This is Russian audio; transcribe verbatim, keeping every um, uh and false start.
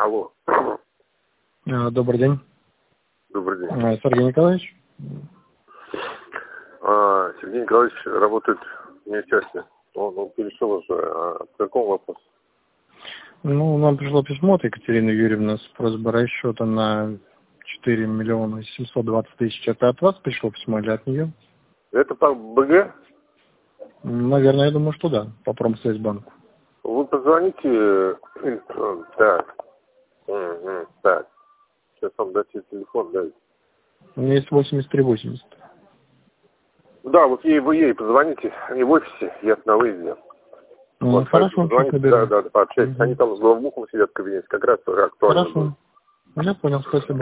Алло. А, Добрый день. Добрый день. А, Сергей Николаевич? А, Сергей Николаевич работает в министерстве. Он, он перешел уже. А по какому вопросу? Ну, нам пришло письмо от Екатерины Юрьевны с просьбой расчета на четыре миллиона семьсот двадцать тысяч. Это от вас пришло письмо или от нее? Это по БГ? Наверное, я думаю, что да, по Промсвязьбанку. Вы позвоните. э, Так. Угу, так. Сейчас вам дайте телефон, дайте. У меня есть восемьдесят три восемьдесят. Да, вот ей, вы ей позвоните. Они в офисе, я на выезде. Ну, Вот, хорошо, поэтому сейчас позвоните, да, наберу. да, да, пообщайтесь. Угу. Они там с главбухом сидят в кабинете, как раз актуально будет. Хорошо. Я понял, спасибо.